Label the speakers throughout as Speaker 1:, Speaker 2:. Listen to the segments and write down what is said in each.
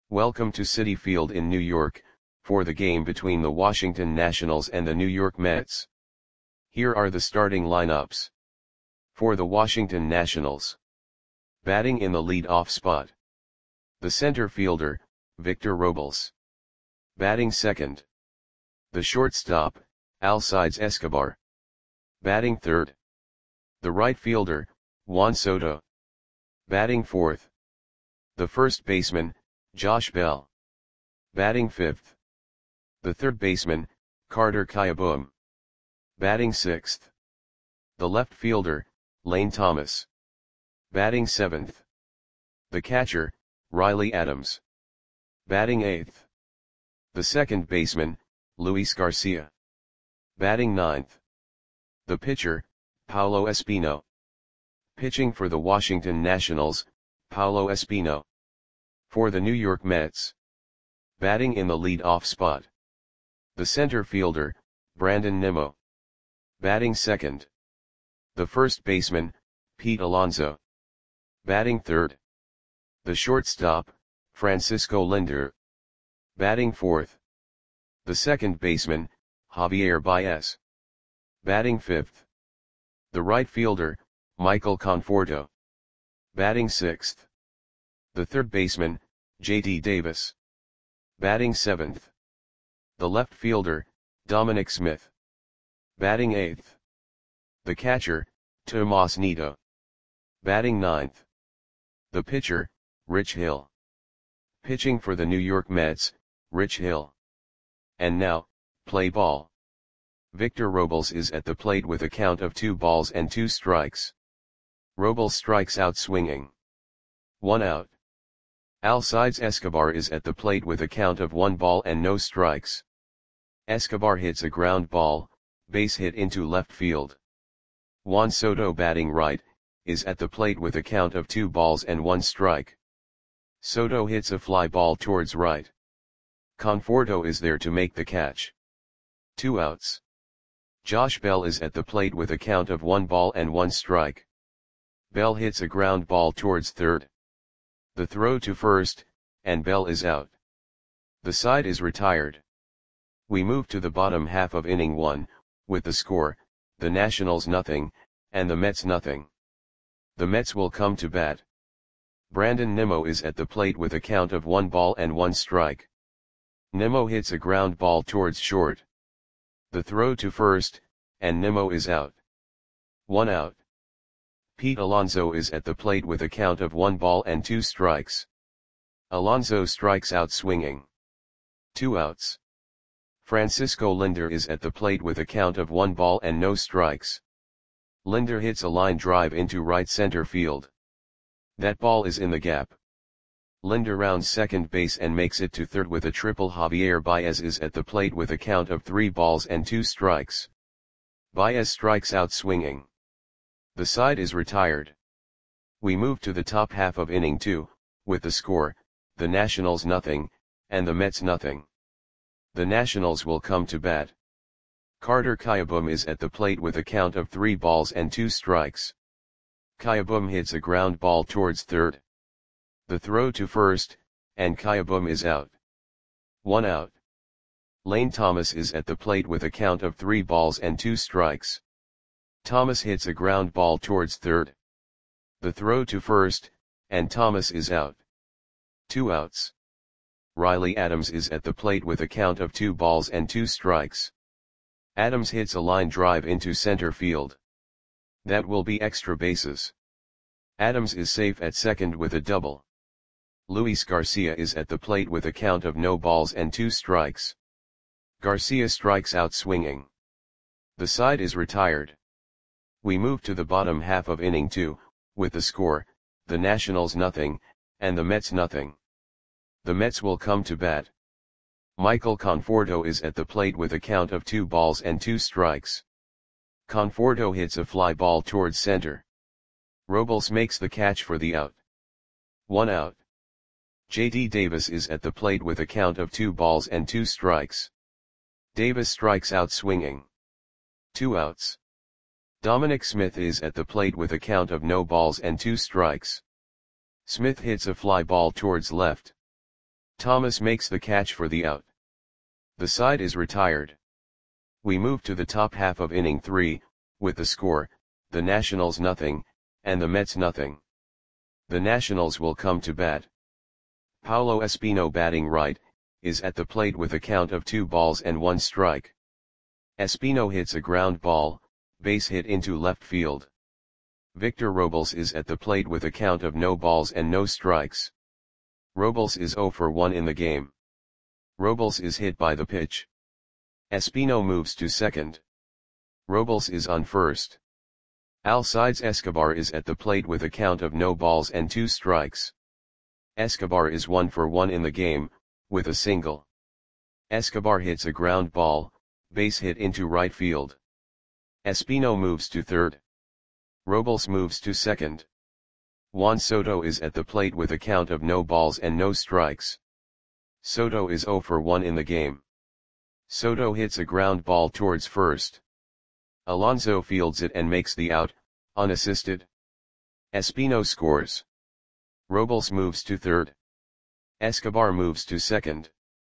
Speaker 1: Welcome to Citi Field in New York, for the game between the Washington Nationals and the New York Mets. Here are the starting lineups. For the Washington Nationals. Batting in the lead-off spot. The center fielder, Victor Robles. Batting second. The shortstop, Alcides Escobar. Batting third. The right fielder, Juan Soto. Batting fourth. The first baseman, Josh Bell. Batting fifth. The third baseman, Carter Kieboom. Batting sixth. The left fielder, Lane Thomas. Batting seventh. The catcher, Riley Adams. Batting eighth. The second baseman, Luis Garcia. Batting ninth. The pitcher, Paolo Espino. Pitching for the Washington Nationals, Paolo Espino. For the New York Mets. Batting in the lead-off spot. The center fielder, Brandon Nimmo. Batting second. The first baseman, Pete Alonso. Batting third. The shortstop, Francisco Lindor. Batting fourth. The second baseman, Javier Baez. Batting fifth. The right fielder, Michael Conforto. Batting sixth. The third baseman, J.D. Davis. Batting seventh. The left fielder, Dominic Smith. Batting eighth. The catcher, Tomas Nido. Batting ninth. The pitcher, Rich Hill. Pitching for the New York Mets, Rich Hill. And now, play ball. Victor Robles is at the plate with a count of 2 balls and 2 strikes. Robles strikes out swinging. 1 out. Alcides Escobar is at the plate with a count of 1 ball and no strikes. Escobar hits a ground ball, base hit into left field. Juan Soto, batting right, is at the plate with a count of 2 balls and 1 strike. Soto hits a fly ball towards right. Conforto is there to make the catch. 2 outs. Josh Bell is at the plate with a count of 1 ball and 1 strike. Bell hits a ground ball towards third. The throw to first, and Bell is out. The side is retired. We move to the bottom half of inning 1, with the score, the Nationals nothing, and the Mets nothing. The Mets will come to bat. Brandon Nimmo is at the plate with a count of 1 ball and 1 strike. Nimmo hits a ground ball towards short. The throw to first, and Nimmo is out. 1 out. Pete Alonso is at the plate with a count of 1 ball and 2 strikes. Alonso strikes out swinging. 2 outs. Francisco Lindor is at the plate with a count of 1 ball and no strikes. Lindor hits a line drive into right center field. That ball is in the gap. Lindor rounds second base and makes it to third with a triple. Javier Baez is at the plate with a count of 3 balls and 2 strikes. Baez strikes out swinging. The side is retired. We move to the top half of inning 2, with the score, the Nationals nothing, and the Mets nothing. The Nationals will come to bat. Carter Kieboom is at the plate with a count of 3 balls and 2 strikes. Kieboom hits a ground ball towards third. The throw to first, and Kieboom is out. 1 out. Lane Thomas is at the plate with a count of 3 balls and 2 strikes. Thomas hits a ground ball towards third. The throw to first, and Thomas is out. 2 outs. Riley Adams is at the plate with a count of 2 balls and 2 strikes. Adams hits a line drive into center field. That will be extra bases. Adams is safe at second with a double. Luis Garcia is at the plate with a count of no balls and 2 strikes. Garcia strikes out swinging. The side is retired. We move to the bottom half of inning 2, with the score, the Nationals nothing, and the Mets nothing. The Mets will come to bat. Michael Conforto is at the plate with a count of 2 balls and 2 strikes. Conforto hits a fly ball towards center. Robles makes the catch for the out. 1 out. J.D. Davis is at the plate with a count of 2 balls and 2 strikes. Davis strikes out swinging. 2 outs. Dominic Smith is at the plate with a count of no balls and 2 strikes. Smith hits a fly ball towards left. Thomas makes the catch for the out. The side is retired. We move to the top half of inning 3, with the score, the Nationals nothing, and the Mets nothing. The Nationals will come to bat. Paulo Espino, batting right, is at the plate with a count of 2 balls and 1 strike. Espino hits a ground ball, base hit into left field. Victor Robles is at the plate with a count of no balls and no strikes. Robles is 0 for 1 in the game. Robles is hit by the pitch. Espino moves to second. Robles is on first. Alcides Escobar is at the plate with a count of no balls and 2 strikes. Escobar is 1 for 1 in the game, with a single. Escobar hits a ground ball, base hit into right field. Espino moves to third. Robles moves to second. Juan Soto is at the plate with a count of no balls and no strikes. Soto is 0 for 1 in the game. Soto hits a ground ball towards first. Alonso fields it and makes the out, unassisted. Espino scores. Robles moves to third. Escobar moves to second.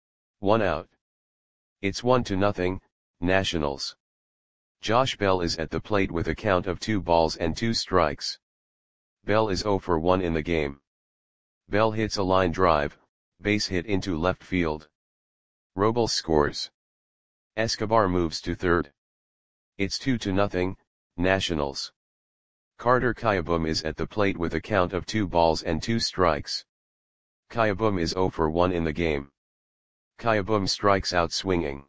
Speaker 1: 1 out. It's 1-0, Nationals. Josh Bell is at the plate with a count of 2 balls and 2 strikes. Bell is 0 for 1 in the game. Bell hits a line drive, base hit into left field. Robles scores. Escobar moves to third. It's 2-0, Nationals. Carter Kieboom is at the plate with a count of 2 balls and 2 strikes. Kieboom is 0 for 1 in the game. Kieboom strikes out swinging.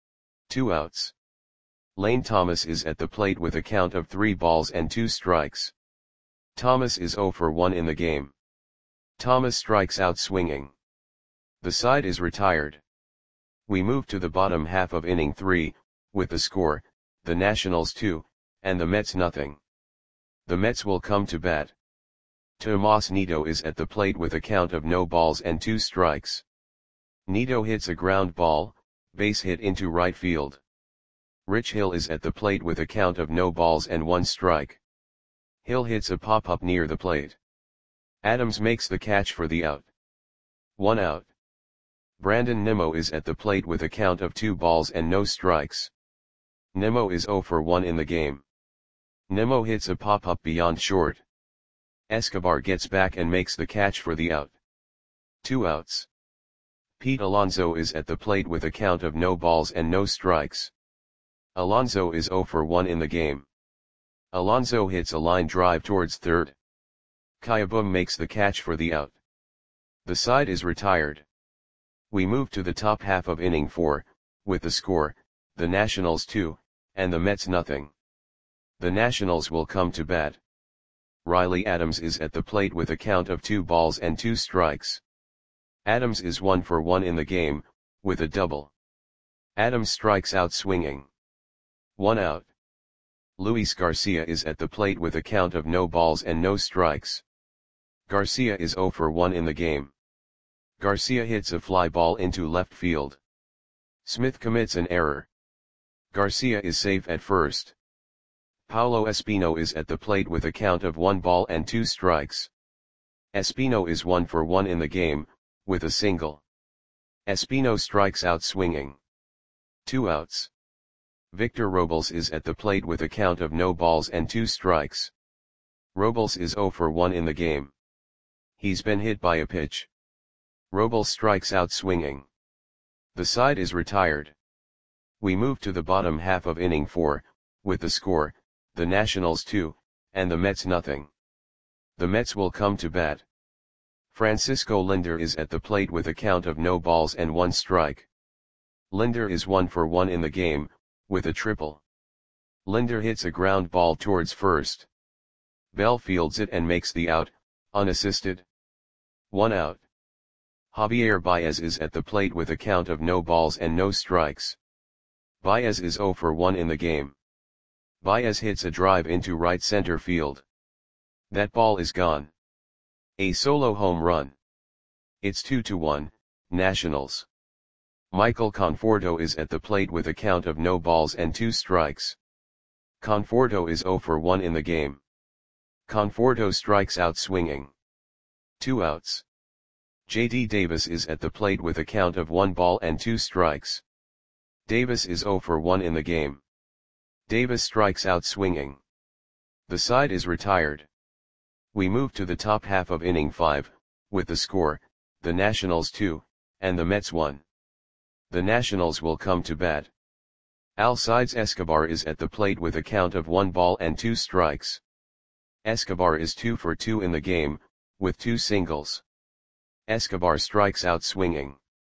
Speaker 1: 2 outs. Lane Thomas is at the plate with a count of 3 balls and 2 strikes. Thomas is 0 for 1 in the game. Thomas strikes out swinging. The side is retired. We move to the bottom half of inning 3, with the score, the Nationals 2, and the Mets nothing. The Mets will come to bat. Tomas Nido is at the plate with a count of no balls and 2 strikes. Nido hits a ground ball, base hit into right field. Rich Hill is at the plate with a count of no balls and 1 strike. Hill hits a pop-up near the plate. Adams makes the catch for the out. 1 out. Brandon Nimmo is at the plate with a count of 2 balls and no strikes. Nimmo is 0 for 1 in the game. Nimmo hits a pop-up beyond short. Escobar gets back and makes the catch for the out. 2 outs. Pete Alonso is at the plate with a count of no balls and no strikes. Alonso is 0 for 1 in the game. Alonso hits a line drive towards third. Kieboom makes the catch for the out. The side is retired. We move to the top half of inning 4, with the score, the Nationals 2, and the Mets nothing. The Nationals will come to bat. Riley Adams is at the plate with a count of 2 balls and 2 strikes. Adams is 1 for 1 in the game, with a double. Adams strikes out swinging. 1 out. Luis Garcia is at the plate with a count of no balls and no strikes. Garcia is 0 for 1 in the game. Garcia hits a fly ball into left field. Smith commits an error. Garcia is safe at first. Paulo Espino is at the plate with a count of 1 ball and 2 strikes. Espino is 1 for 1 in the game, with a single. Espino strikes out swinging. 2 outs. Victor Robles is at the plate with a count of no balls and 2 strikes. Robles is 0 for 1 in the game. He's been hit by a pitch. Robles strikes out swinging. The side is retired. We move to the bottom half of inning 4, with the score, the Nationals 2, and the Mets nothing. The Mets will come to bat. Francisco Lindor is at the plate with a count of no balls and 1 strike. Lindor is 1 for 1 in the game, with a triple. Lindor hits a ground ball towards first. Bell fields it and makes the out, unassisted. 1 out. Javier Baez is at the plate with a count of no balls and no strikes. Baez is 0 for 1 in the game. Baez hits a drive into right center field. That ball is gone. A solo home run. It's 2-1, Nationals. Michael Conforto is at the plate with a count of no balls and 2 strikes. Conforto is 0 for 1 in the game. Conforto strikes out swinging. 2 outs. J.D. Davis is at the plate with a count of 1 ball and 2 strikes. Davis is 0 for 1 in the game. Davis strikes out swinging. The side is retired. We move to the top half of inning 5, with the score, the Nationals 2, and the Mets 1. The Nationals will come to bat. Alcides Escobar is at the plate with a count of 1 ball and 2 strikes. Escobar is 2 for 2 in the game, with 2 singles. Escobar strikes out swinging.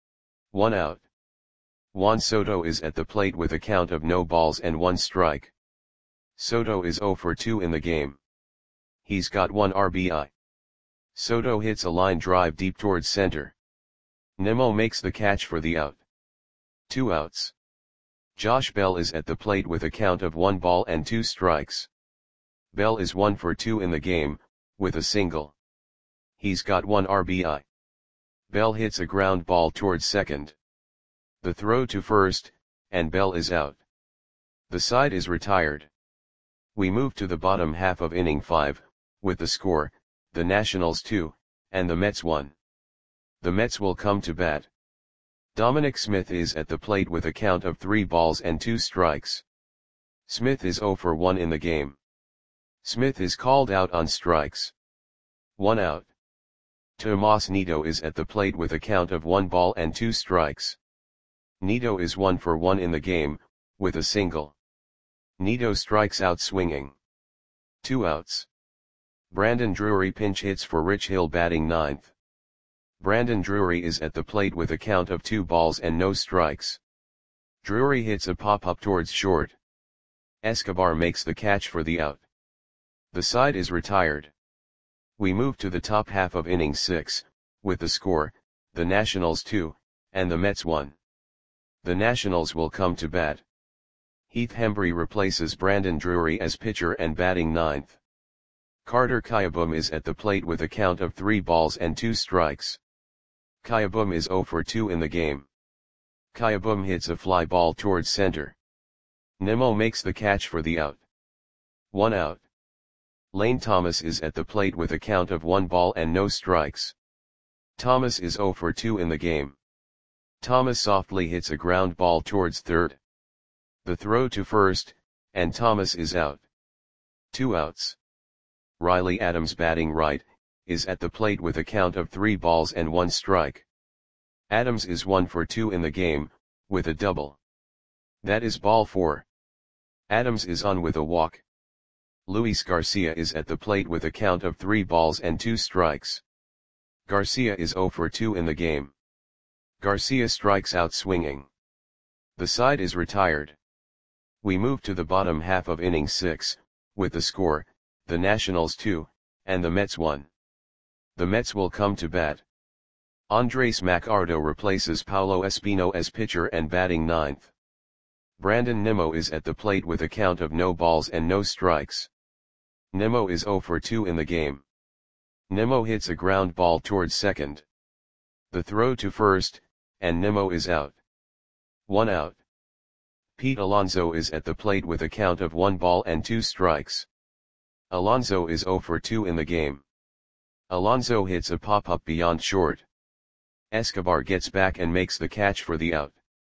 Speaker 1: 1 out. Juan Soto is at the plate with a count of no balls and 1 strike. Soto is 0 for 2 in the game. He's got 1 RBI. Soto hits a line drive deep towards center. Nimmo makes the catch for the out. 2 outs. Josh Bell is at the plate with a count of 1 ball and 2 strikes. Bell is 1 for 2 in the game, with a single. He's got 1 RBI. Bell hits a ground ball towards second. The throw to first, and Bell is out. The side is retired. We move to the bottom half of inning 5, with the score, the Nationals 2, and the Mets 1. The Mets will come to bat. Dominic Smith is at the plate with a count of 3 balls and 2 strikes. Smith is 0 for 1 in the game. Smith is called out on strikes. 1 out. Tomas Nido is at the plate with a count of 1 ball and 2 strikes. Nido is 1 for 1 in the game, with a single. Nido strikes out swinging. 2 outs. Brandon Drury pinch hits for Rich Hill batting 9th. Brandon Drury is at the plate with a count of 2 balls and no strikes. Drury hits a pop-up towards short. Escobar makes the catch for the out. The side is retired. We move to the top half of inning 6, with the score, the Nationals 2, and the Mets 1. The Nationals will come to bat. Heath Hembree replaces Brandon Drury as pitcher and batting 9th. Carter Kieboom is at the plate with a count of 3 balls and 2 strikes. Kieboom is 0 for 2 in the game. Kieboom hits a fly ball towards center. Nimmo makes the catch for the out. 1 out. Lane Thomas is at the plate with a count of 1 ball and no strikes. Thomas is 0 for 2 in the game. Thomas softly hits a ground ball towards third. The throw to first, and Thomas is out. 2 outs. Riley Adams batting right, is at the plate with a count of 3 balls and 1 strike. Adams is 1 for 2 in the game, with a double. That is ball 4. Adams is on with a walk. Luis Garcia is at the plate with a count of 3 balls and 2 strikes. Garcia is 0 for 2 in the game. Garcia strikes out swinging. The side is retired. We move to the bottom half of inning 6, with the score, the Nationals 2, and the Mets 1. The Mets will come to bat. Andres Macardo replaces Paulo Espino as pitcher and batting 9th. Brandon Nimmo is at the plate with a count of no balls and no strikes. Nimmo is 0 for 2 in the game. Nimmo hits a ground ball towards second. The throw to first, and Nimmo is out. 1 out. Pete Alonso is at the plate with a count of 1 ball and 2 strikes. Alonso is 0 for 2 in the game. Alonso hits a pop-up beyond short. Escobar gets back and makes the catch for the out.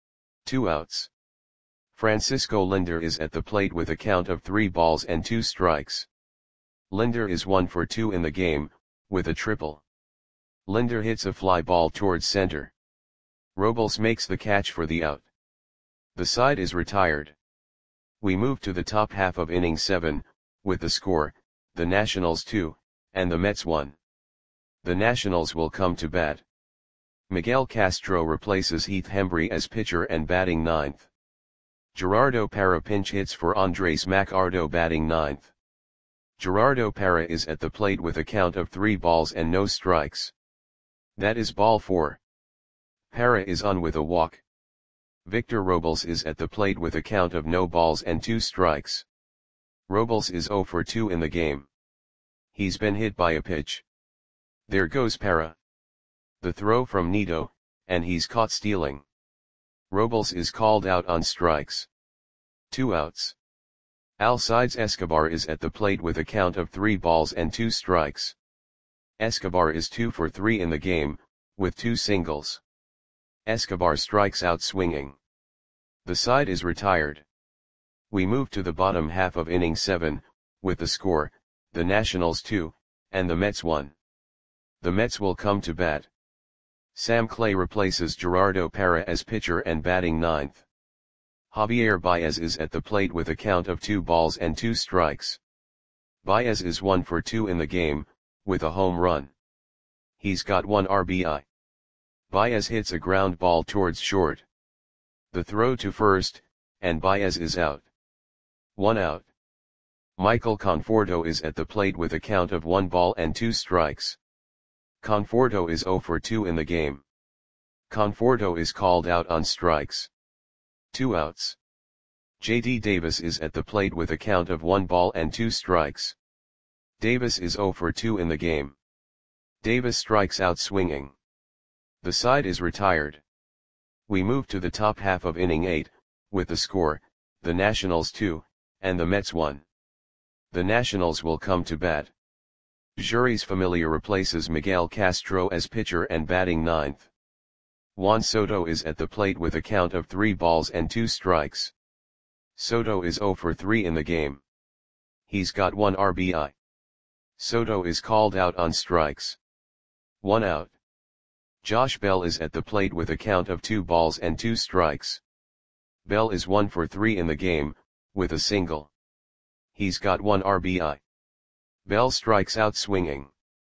Speaker 1: 2 outs. Francisco Lindor is at the plate with a count of 3 balls and 2 strikes. Lindor is 1 for 2 in the game, with a triple. Lindor hits a fly ball towards center. Robles makes the catch for the out. The side is retired. We move to the top half of inning 7, with the score, the Nationals 2, and the Mets 1. The Nationals will come to bat. Miguel Castro replaces Heath Hembree as pitcher and batting 9th. Gerardo Parra pinch hits for Andres Macardo batting 9th. Gerardo Parra is at the plate with a count of 3 balls and no strikes. That is ball 4. Parra is on with a walk. Victor Robles is at the plate with a count of no balls and 2 strikes. Robles is 0 for 2 in the game. He's been hit by a pitch. There goes Parra. The throw from Nido, and he's caught stealing. Robles is called out on strikes. 2 outs. Alcides Escobar is at the plate with a count of 3 balls and 2 strikes. Escobar is 2 for 3 in the game, with 2 singles. Escobar strikes out swinging. The side is retired. We move to the bottom half of inning 7, with the score, the Nationals 2, and the Mets 1. The Mets will come to bat. Sam Clay replaces Gerardo Parra as pitcher and batting 9th. Javier Baez is at the plate with a count of 2 balls and 2 strikes. Baez is 1 for 2 in the game, with a home run. He's got 1 RBI. Baez hits a ground ball towards short. The throw to first, and Baez is out. 1 out. Michael Conforto is at the plate with a count of 1 ball and 2 strikes. Conforto is 0 for 2 in the game. Conforto is called out on strikes. 2 outs. J.D. Davis is at the plate with a count of 1 ball and 2 strikes. Davis is 0 for 2 in the game. Davis strikes out swinging. The side is retired. We move to the top half of inning 8, with the score, the Nationals 2, and the Mets 1. The Nationals will come to bat. Jeurys Familia replaces Miguel Castro as pitcher and batting 9th. Juan Soto is at the plate with a count of 3 balls and 2 strikes. Soto is 0 for 3 in the game. He's got 1 RBI. Soto is called out on strikes. 1 out. Josh Bell is at the plate with a count of 2 balls and 2 strikes. Bell is 1 for 3 in the game, with a single. He's got 1 RBI. Bell strikes out swinging.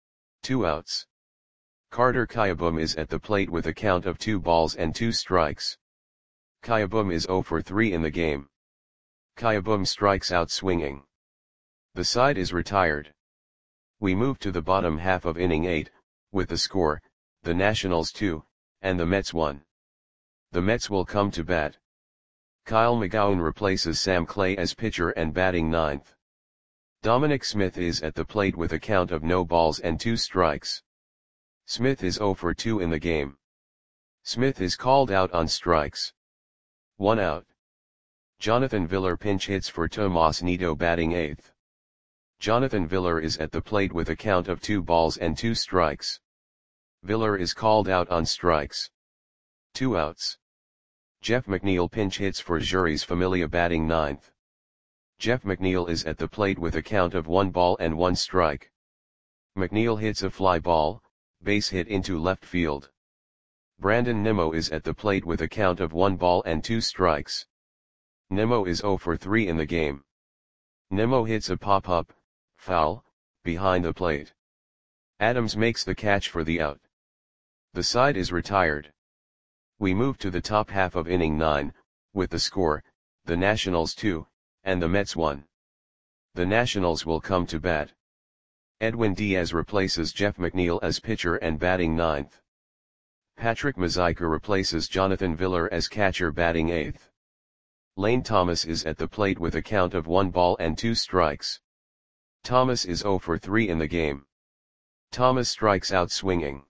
Speaker 1: 2 outs. Carter Kieboom is at the plate with a count of 2 balls and 2 strikes. Kieboom is 0 for 3 in the game. Kieboom strikes out swinging. The side is retired. We move to the bottom half of inning 8, with the score, the Nationals 2, and the Mets 1. The Mets will come to bat. Kyle McGowan replaces Sam Clay as pitcher and batting 9th. Dominic Smith is at the plate with a count of no balls and 2 strikes. Smith is 0 for 2 in the game. Smith is called out on strikes. 1 out. Jonathan Villar pinch hits for Tomas Nido batting 8th. Jonathan Villar is at the plate with a count of 2 balls and 2 strikes. Villar is called out on strikes. 2 outs. Jeff McNeil pinch hits for Jeurys Familia batting 9th. Jeff McNeil is at the plate with a count of 1 ball and 1 strike. McNeil hits a fly ball, base hit into left field. Brandon Nimmo is at the plate with a count of 1 ball and 2 strikes. Nimmo is 0 for 3 in the game. Nimmo hits a pop-up, foul, behind the plate. Adams makes the catch for the out. The side is retired. We move to the top half of inning 9, with the score, the Nationals 2, and the Mets 1. The Nationals will come to bat. Edwin Diaz replaces Jeff McNeil as pitcher and batting 9th. Patrick Mazeika replaces Jonathan Villar as catcher batting 8th. Lane Thomas is at the plate with a count of 1 ball and 2 strikes. Thomas is 0 for 3 in the game. Thomas strikes out swinging.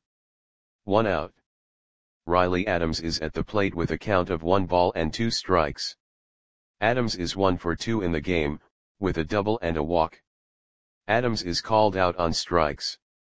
Speaker 1: 1 out. Riley Adams is at the plate with a count of 1 ball and 2 strikes. Adams is 1 for 2 in the game, with a double and a walk. Adams is called out on strikes.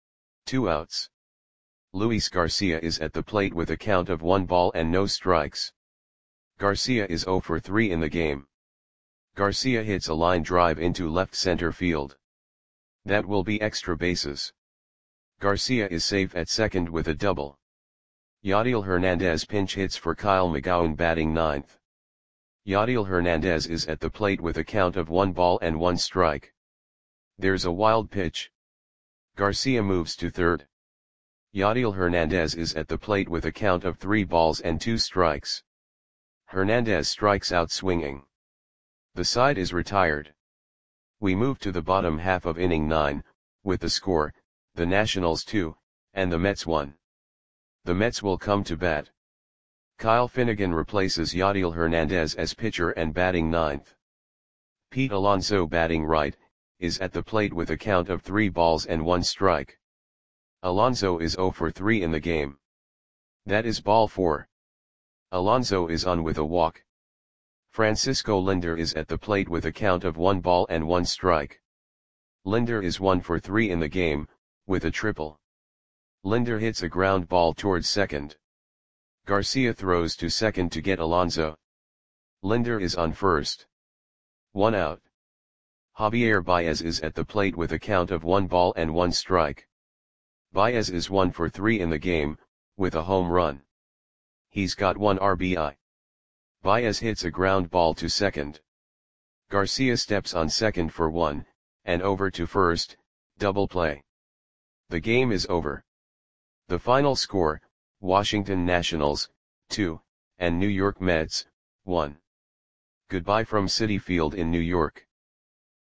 Speaker 1: 2 outs. Luis Garcia is at the plate with a count of 1 ball and no strikes. Garcia is 0 for 3 in the game. Garcia hits a line drive into left center field. That will be extra bases. Garcia is safe at second with a double. Yadiel Hernandez pinch hits for Kyle McGowan batting 9th. Yadiel Hernandez is at the plate with a count of 1 ball and 1 strike. There's a wild pitch. Garcia moves to third. Yadiel Hernandez is at the plate with a count of 3 balls and 2 strikes. Hernandez strikes out swinging. The side is retired. We move to the bottom half of inning 9, with the score, the Nationals 2, and the Mets 1. The Mets will come to bat. Kyle Finnegan replaces Yadiel Hernandez as pitcher and batting 9th. Pete Alonso batting right, is at the plate with a count of 3 balls and 1 strike. Alonso is 0 for 3 in the game. That is ball 4. Alonso is on with a walk. Francisco Lindor is at the plate with a count of 1 ball and 1 strike. Lindor is 1 for 3 in the game, with a triple. Linder hits a ground ball towards second. Garcia throws to second to get Alonso. Linder is on first. 1 out. Javier Baez is at the plate with a count of 1 ball and 1 strike. Baez is 1 for 3 in the game, with a home run. He's got 1 RBI. Baez hits a ground ball to second. Garcia steps on second for 1, and over to first, double play. The game is over. The final score, Washington Nationals, 2, and New York Mets, 1. Goodbye from Citi Field in New York.